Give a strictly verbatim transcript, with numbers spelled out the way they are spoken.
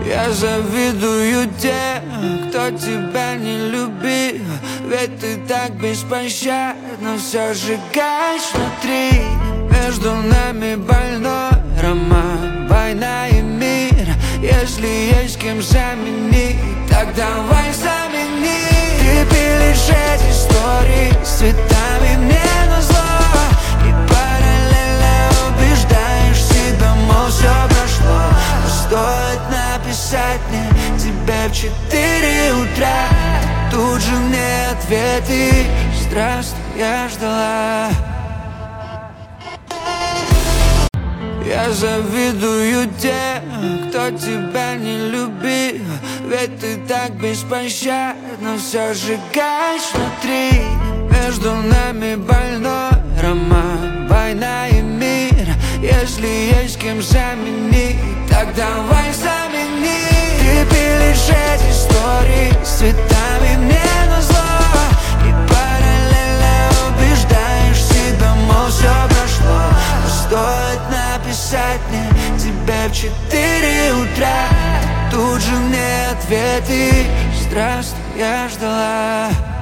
Я завидую тем, кто тебя не любил, ведь ты так беспощадно все сжигаешь внутри. Между нами больной роман, война и мир. Если есть кем заменить, так давай замени. Ты пилишь эти истории с цветами мне назло, и параллельно убеждаешь себя, мол, все прошло. Но стоит написать мне тебе в четыре утра, тут же мне ответы: здравствуй, я ждала. Я завидую тем, кто тебя не любил, ведь ты так беспощадно все сжигаешь внутри. Между нами больной роман, война и мир. Если есть кем заменить, так давай замени. Ты пилишь эти истории с цветами мне назло, и параллельно убеждаешь себя, мол, все прошло. Но стоит написать мне тебе в четыре утра, тут же мне ответы: здравствуй, я ждала.